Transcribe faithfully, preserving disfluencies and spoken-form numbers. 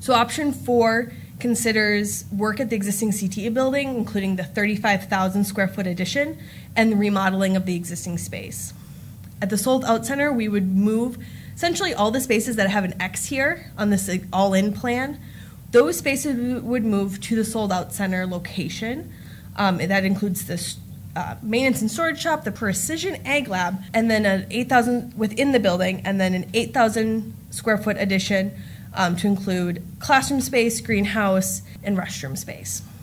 So option four considers work at the existing C T E building, including the thirty-five thousand square foot addition and the remodeling of the existing space. At the Sold Out Center, we would move essentially all the spaces that have an X here on this all-in plan. Those spaces would move to the Sold Out Center location. Um, that includes this uh, maintenance and storage shop, the Precision Ag Lab, and then an eight thousand within the building, and then an eight thousand square foot addition um, to include classroom space, greenhouse, and restroom space.